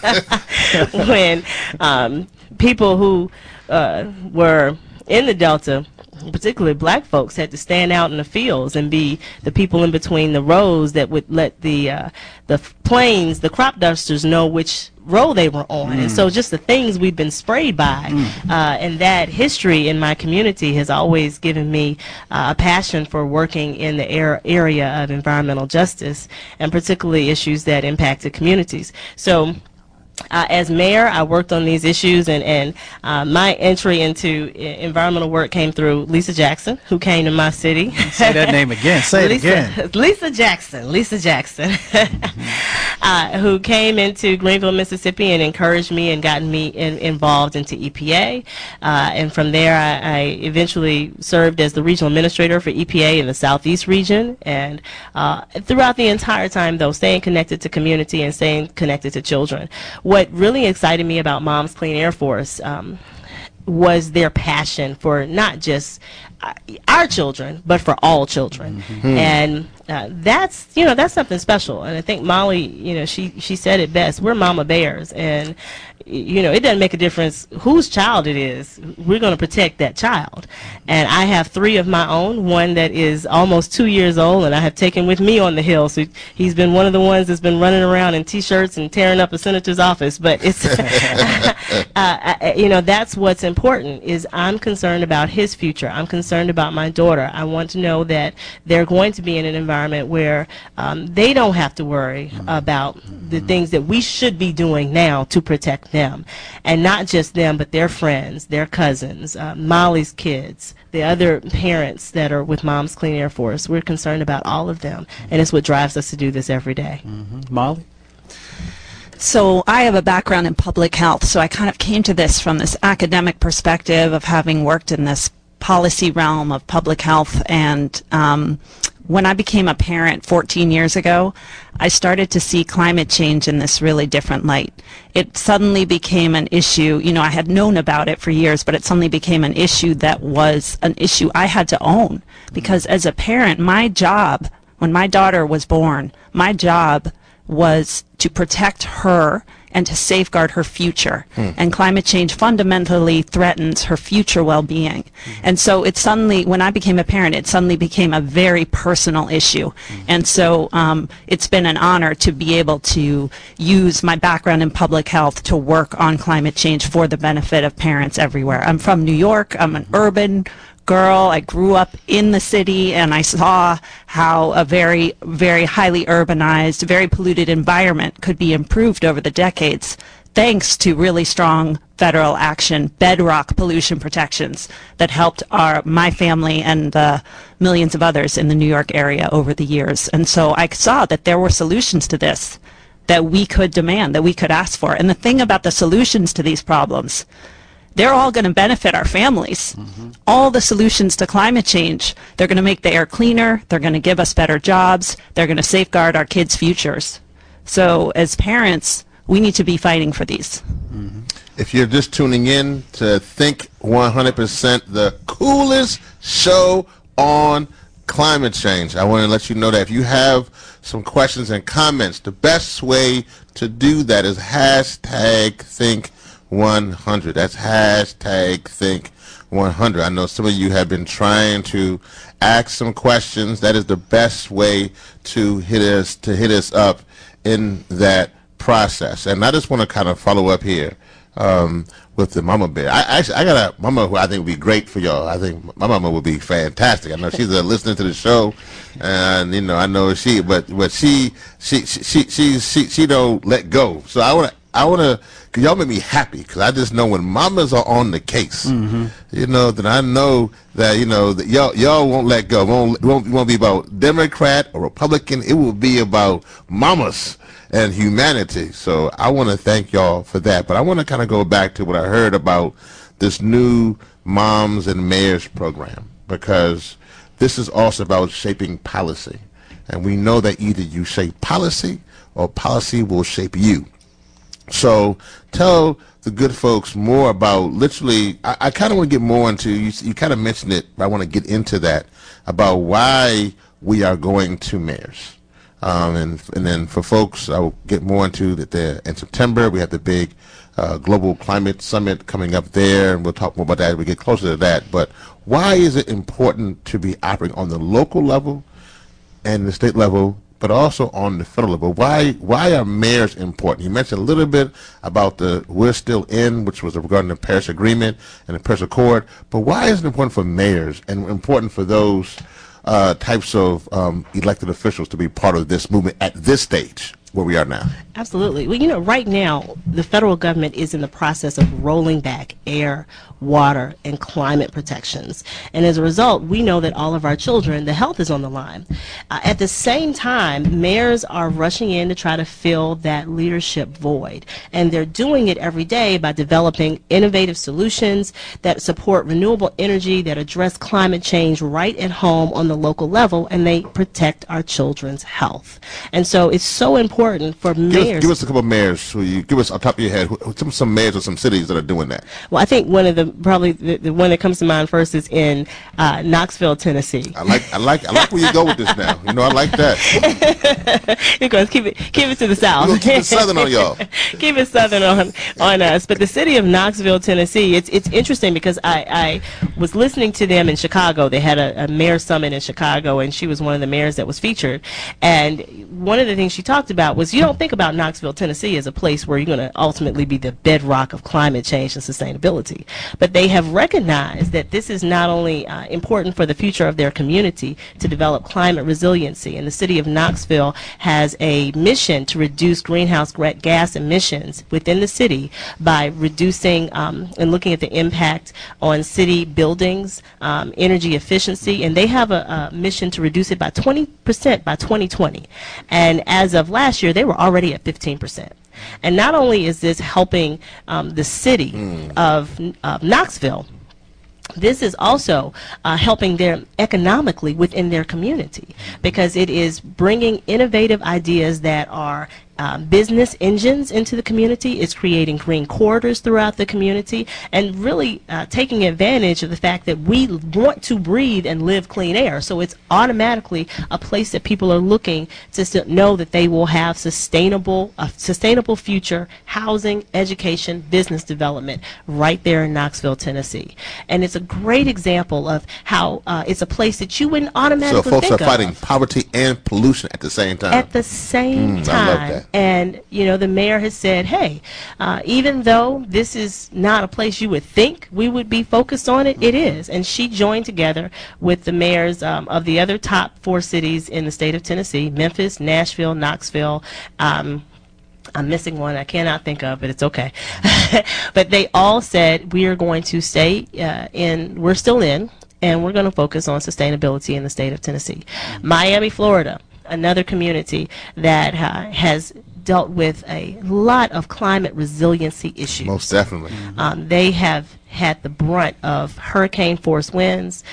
When people who were in the Delta, particularly black folks, had to stand out in the fields and be the people in between the rows that would let the planes, the crop dusters, know which row they were on. And so just the things we've been sprayed by, and that history in my community has always given me a passion for working in the area of environmental justice, and particularly issues that impacted communities. So as mayor, I worked on these issues, and my entry into environmental work came through Lisa Jackson, who came to my city. Say that name again. Say it again. Lisa Jackson, who came into Greenville, Mississippi, and encouraged me and gotten me involved into EPA. And from there, I eventually served as the regional administrator for EPA in the Southeast region. And throughout the entire time, though, staying connected to community and staying connected to children. What really excited me about Moms Clean Air Force was their passion for not just our children, but for all children. And that's something special. And I think Molly, she said it best. We're mama bears, and it doesn't make a difference whose child it is. We're going to protect that child. And I have 3 of my own, one that is almost 2 years old, and I have taken with me on the Hill. So he's been one of the ones that's been running around in T-shirts and tearing up a senator's office. But it's, that's what's important, is I'm concerned about his future. I'm concerned about my daughter. I want to know that they're going to be in an environment where they don't have to worry about the things that we should be doing now to protect them. And not just them, but their friends, their cousins, Molly's kids, the other parents that are with Moms Clean Air Force. We're concerned about all of them, and it's what drives us to do this every day. Molly? So I have a background in public health, so I kind of came to this from this academic perspective of having worked in this policy realm of public health. And when I became a parent 14 years ago, I started to see climate change in this really different light. It suddenly became an issue. I had known about it for years, but it suddenly became an issue that was an issue I had to own. Because as a parent, my job, when my daughter was born, my job was to protect her and to safeguard her future. And climate change fundamentally threatens her future well-being. And so it suddenly, when I became a parent, it suddenly became a very personal issue. And so it's been an honor to be able to use my background in public health to work on climate change for the benefit of parents everywhere. I'm from New York. I'm an urban girl. I grew up in the city, and I saw how a very, very highly urbanized, very polluted environment could be improved over the decades thanks to really strong federal action, bedrock pollution protections that helped my family and the millions of others in the New York area over the years. And so I saw that there were solutions to this that we could demand, that we could ask for. And the thing about the solutions to these problems, they're all going to benefit our families. All the solutions to climate change, they're going to make the air cleaner, they're going to give us better jobs, they're going to safeguard our kids' futures. So as parents, we need to be fighting for these. If you're just tuning in to Think 100%, the coolest show on climate change, I want to let you know that if you have some questions and comments, the best way to do that is hashtag Think 100. That's hashtag Think 100. I know some of you have been trying to ask some questions. That is the best way to hit us up in that process. And I just want to kind of follow up here. with the mama bear. I got a mama who I think would be great for y'all. I think my mama would be fantastic. I know she's listening to the show, and I know she don't let go. So I wanna, cause y'all make me happy, because I just know when mamas are on the case, then I know that that y'all won't let go. It won't be about Democrat or Republican. It will be about mamas and humanity. So I want to thank y'all for that. But I want to kind of go back to what I heard about this new Moms and Mayors program, because this is also about shaping policy. And we know that either you shape policy or policy will shape you. So tell the good folks more about, literally, I kind of want to get more into, you kind of mentioned it, but I want to get into that, about why we are going to mayors. And then for folks, I will get more into that. In September, we have the big global climate summit coming up there, and we'll talk more about that as we get closer to that. But why is it important to be operating on the local level and the state level, but also on the federal level? Why are mayors important? You mentioned a little bit about the We're Still In, which was regarding the Paris Agreement and the Paris Accord, but why is it important for mayors and important for those types of elected officials to be part of this movement at this stage where we are now? Absolutely. Well, right now, the federal government is in the process of rolling back air, water, and climate protections. And as a result, we know that all of our children, the health is on the line. At the same time, mayors are rushing in to try to fill that leadership void. And they're doing it every day by developing innovative solutions that support renewable energy, that address climate change right at home on the local level, and they protect our children's health. And so it's so important for mayors. Give us a couple of mayors who you give us on top of your head. Some mayors of some cities that are doing that. Well, I think one of the one that comes to mind first is in Knoxville, Tennessee. I like where you go with this now. I like that. Because keep it to the south. We'll keep it southern on y'all. Keep it southern on us. But the city of Knoxville, Tennessee, it's interesting because I was listening to them in Chicago. They had a mayor summit in Chicago, and she was one of the mayors that was featured. And one of the things she talked about was, you don't think about Knoxville, Tennessee as a place where you're going to ultimately be the bedrock of climate change and sustainability. But they have recognized that this is not only important for the future of their community to develop climate resiliency, and the city of Knoxville has a mission to reduce greenhouse gas emissions within the city by reducing and looking at the impact on city buildings, energy efficiency, and they have a mission to reduce it by 20% by 2020. And as of last year, they were already at 15%. And not only is this helping the city of Knoxville, this is also helping them economically within their community, because it is bringing innovative ideas that are business engines into the community. It's creating green corridors throughout the community, and really taking advantage of the fact that we want to breathe and live clean air. So it's automatically a place that people are looking to know that they will have sustainable future housing, education, business development right there in Knoxville, Tennessee. And it's a great example of how it's a place that you wouldn't automatically think of. So folks are fighting poverty and pollution at the same time. At the same time. I love that. And, the mayor has said, hey, even though this is not a place you would think we would be focused on it, it is. And she joined together with the mayors of the other top 4 cities in the state of Tennessee: Memphis, Nashville, Knoxville. I'm missing one I cannot think of, but it's okay. But they all said, we are going to stay we're still in, and we're going to focus on sustainability in the state of Tennessee. Miami, Florida, another community that has dealt with a lot of climate resiliency issues. Most definitely. They have had the brunt of hurricane force winds,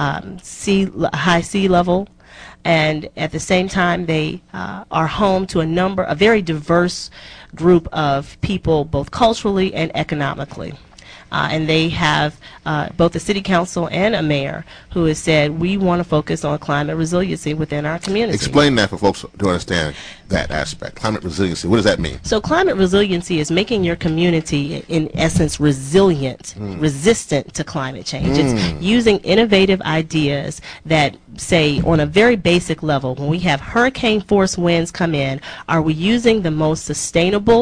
high sea level, and at the same time they are home to a very diverse group of people, both culturally and economically. And they have both a city council and a mayor who has said, we want to focus on climate resiliency within our community. Explain that for folks to understand that aspect. Climate resiliency, what does that mean? So climate resiliency is making your community, in essence, resilient, resistant to climate change. It's using innovative ideas that say, on a very basic level, when we have hurricane force winds come in, are we using the most sustainable,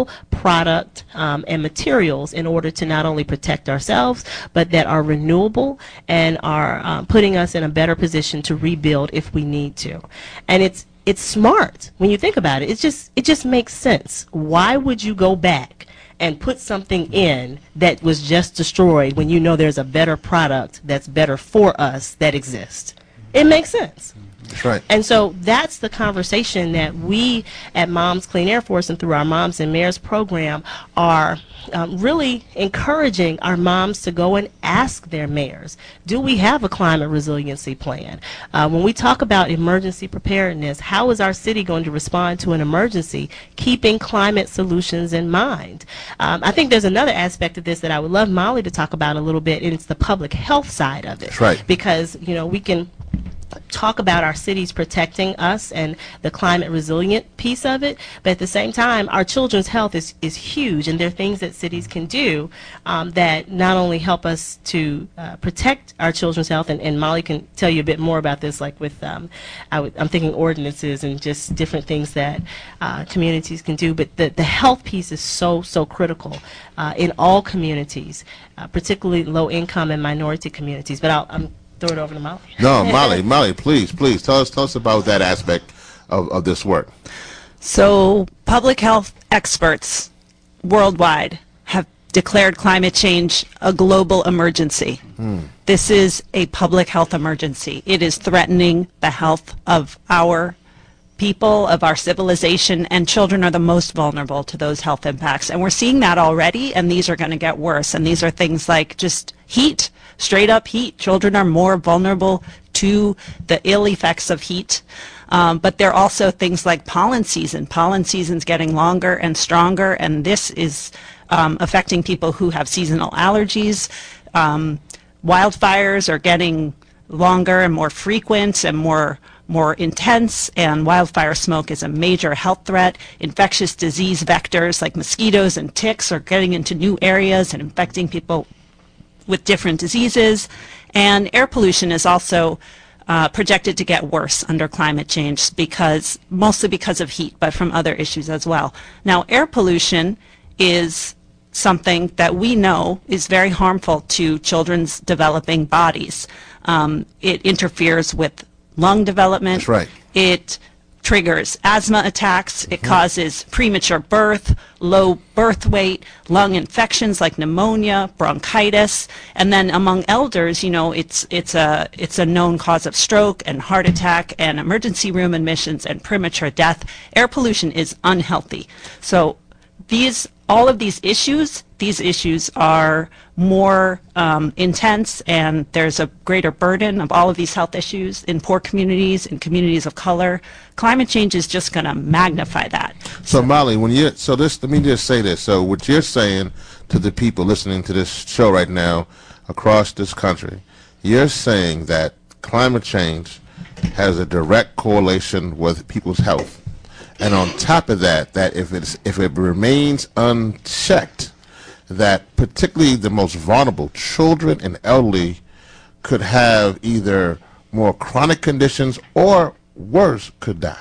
product and materials in order to not only protect ourselves, but that are renewable and are putting us in a better position to rebuild if we need to. And it's smart when you think about it. It just makes sense. Why would you go back and put something in that was just destroyed when you know there's a better product that's better for us that exists? It makes sense. That's right. And so that's the conversation that we at Moms Clean Air Force and through our Moms and Mayors program are really encouraging our moms to go and ask their mayors, do we have a climate resiliency plan? When we talk about emergency preparedness, how is our city going to respond to an emergency, keeping climate solutions in mind? I think there's another aspect of this that I would love Molly to talk about a little bit, and it's the public health side of it. That's right. Because, you know, we can talk about our cities protecting us and the climate resilient piece of it, but at the same time our children's health is huge, and there are things that cities can do that not only help us to protect our children's health, and Molly can tell you a bit more about this, like with I'm thinking ordinances and just different things that communities can do, but the health piece is so critical in all communities, particularly low income and minority communities. But I'm throw it over to Molly. No, Molly, please tell us about that aspect of this work. So public health experts worldwide have declared climate change a global emergency. This is a public health emergency. It is threatening the health of our people, of our civilization, and children are the most vulnerable to those health impacts. And we're seeing that already, and these are going to get worse. And these are things like just heat, straight up heat. Children are more vulnerable to the ill effects of heat. But there are also things like pollen season. Pollen season's getting longer and stronger, and this is affecting people who have seasonal allergies. Wildfires are getting longer and more frequent and more intense, and wildfire smoke is a major health threat. Infectious disease vectors like mosquitoes and ticks are getting into new areas and infecting people with different diseases. And air pollution is also projected to get worse under climate change, mostly because of heat, but from other issues as well. Now, air pollution is something that we know is very harmful to children's developing bodies. It interferes with lung development. That's right. It triggers asthma attacks. It causes premature birth, low birth weight, lung infections like pneumonia, bronchitis, and then among elders, you know, it's a known cause of stroke and heart attack and emergency room admissions and premature death. Air pollution is unhealthy. So all of these issues are more intense, and there's a greater burden of all of these health issues in poor communities, in communities of color. Climate change is just going to magnify that. So Molly, let me just say this. So what you're saying to the people listening to this show right now across this country, you're saying that climate change has a direct correlation with people's health. And on top of that, if it remains unchecked, that particularly the most vulnerable, children and elderly, could have either more chronic conditions or worse, could die.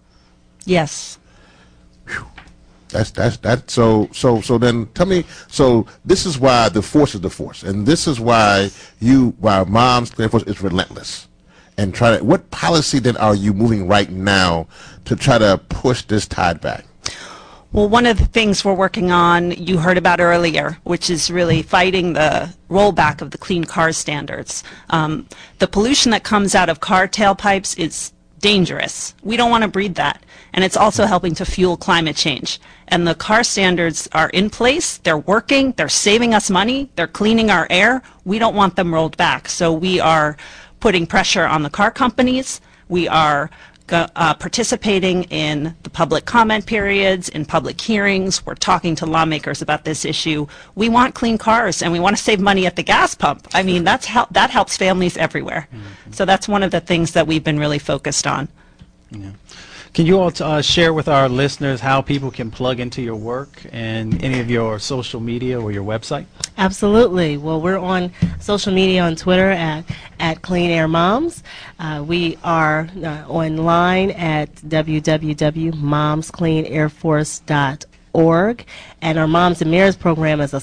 Yes. Whew. That's so then tell me, so this is why the force is the force, and this is why Moms Clean Air Force is relentless. And what policy then are you moving right now to try to push this tide back? Well, one of the things we're working on, you heard about earlier, which is really fighting the rollback of the Clean Car Standards. The pollution that comes out of car tailpipes is dangerous. We don't want to breathe that. And it's also helping to fuel climate change. And the car standards are in place, they're working, they're saving us money, they're cleaning our air. We don't want them rolled back. So we are putting pressure on the car companies. We are participating in the public comment periods, in public hearings. We're talking to lawmakers about this issue. We want clean cars, and we want to save money at the gas pump. I mean, that helps families everywhere. So that's one of the things that we've been really focused on. Yeah. Can you all share with our listeners how people can plug into your work and any of your social media or your website? Absolutely. Well, we're on social media on Twitter at Clean Air Moms. We are online at www.momscleanairforce.org. moms.org, and our Moms and Mayors program is a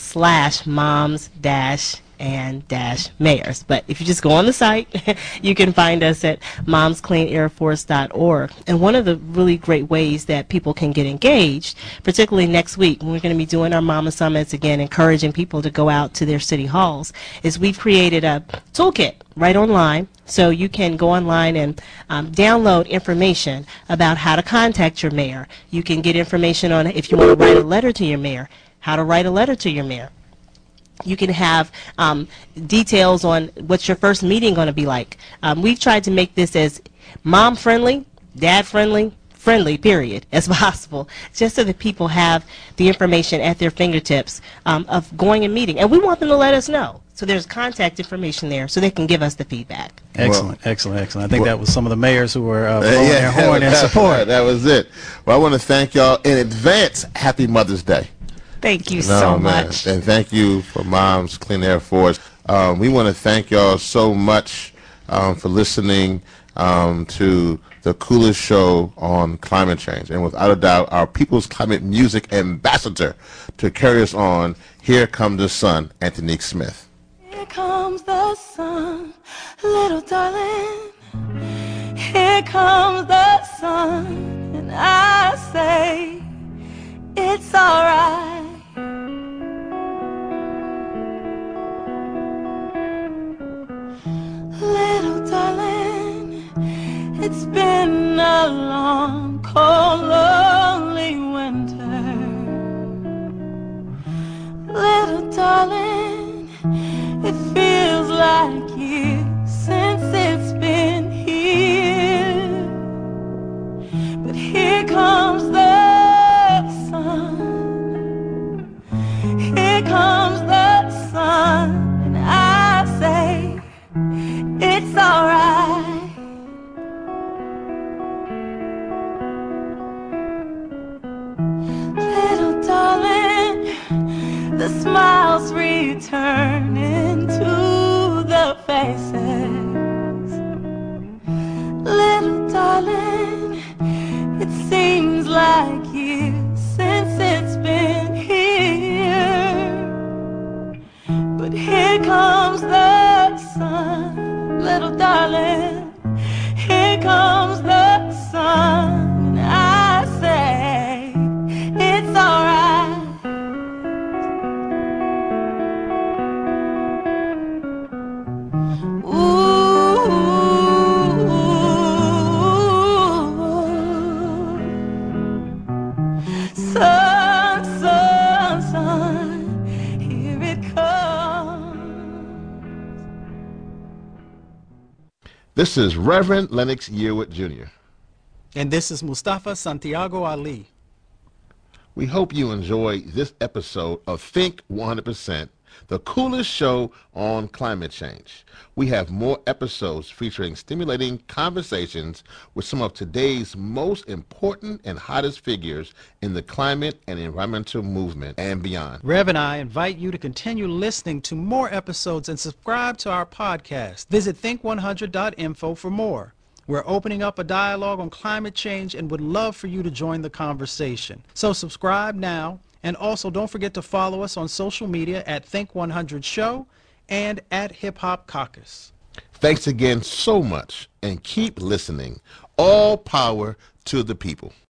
/moms-and-mayors. But if you just go on the site, you can find us at momscleanairforce.org. And one of the really great ways that people can get engaged, particularly next week when we're going to be doing our Mama Summits again, encouraging people to go out to their city halls, is we've created a toolkit right online. So you can go online and download information about how to contact your mayor. You can get information on if you want to write a letter to your mayor, how to write a letter to your mayor. You can have details on what's your first meeting going to be like. We've tried to make this as mom-friendly, dad-friendly, period, as possible, just so that people have the information at their fingertips of going and meeting. And we want them to let us know. So there's contact information there so they can give us the feedback. Excellent. I think that was some of the mayors who were blowing their horn in support. That was it. Well, I want to thank y'all in advance. Happy Mother's Day. Thank you so much. And thank you for Moms Clean Air Force. We want to thank y'all so much for listening to the coolest show on climate change. And without a doubt, our People's Climate Music Ambassador to carry us on, Here Comes the Sun, Antonique Smith. Here comes the sun, little darling. Here comes the sun, and I say it's alright. Little darling, it's been a long, cold, lonely winter. Little darling, it feels like years since it's been here. But here comes the sun. Here comes the sun, and I say it's alright. Little darling, the smiles returning to the faces. Little darling, it seems like years since it's been here. But here comes the sun, little darling. Here comes the sun, and I say it's alright. Sun, sun, sun, here it comes. This is Reverend Lennox Yearwood Jr. And this is Mustafa Santiago Ali. We hope you enjoy this episode of Think 100%, the coolest show on climate change. We have more episodes featuring stimulating conversations with some of today's most important and hottest figures in the climate and environmental movement and beyond. Rev and I invite you to continue listening to more episodes and subscribe to our podcast. Visit think100.info for more. We're opening up a dialogue on climate change and would love for you to join the conversation. So subscribe now, and also don't forget to follow us on social media at Think100 and at Hip Hop Caucus. Thanks again so much, and keep listening. All power to the people.